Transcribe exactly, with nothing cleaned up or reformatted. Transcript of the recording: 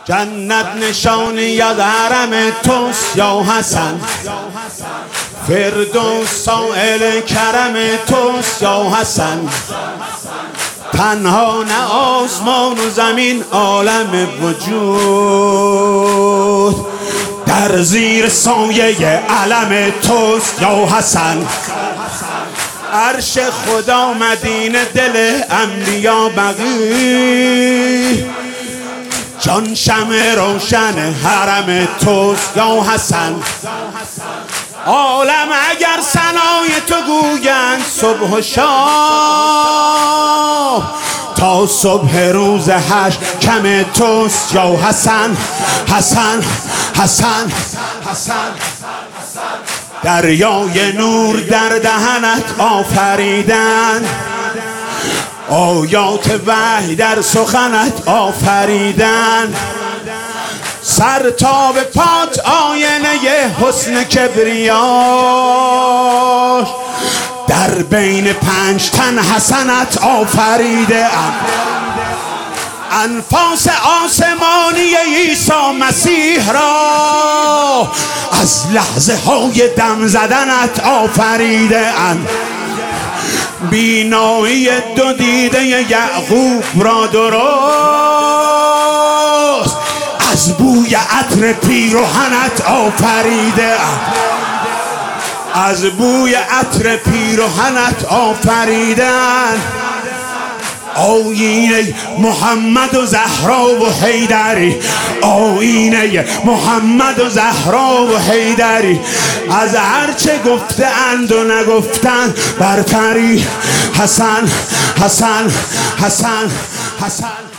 جنت نشانی یاد حرم توست یا حسن، فردوس سائل کرم توست یا حسن. تنها نه آسمان و زمین عالم وجود در زیر سایه علم توست یا حسن. عرش خدا مدینه دل انبیا بقی، جان شمع روشن حرم توست یا حسن. عالم اگر ثنای تو گویند صبح و شام، تا صبح روز حشر کم توست یا حسن. حسن حسن حسن دریای نور در دهنت آفریدن، آیات وحی در سخنت آفریدن. سر تا به پات آینه حسن کبریاش، در بین پنج تن حسنت آفریده ام. انفاس آسمانی عیسی مسیح را از لحظه های دم زدنت آفریده ام. بینایی دو دیده یعقوب را درست از بوی عطر پیرهنت آفریده ام. از بوی عطر پیرهنت آفریدن. آیینه محمد و زهرا و حیدری، آیینه محمد و زهرا و حیدری، از هرچه گفته اند و نگفتن برتری. حسن حسن حسن حسن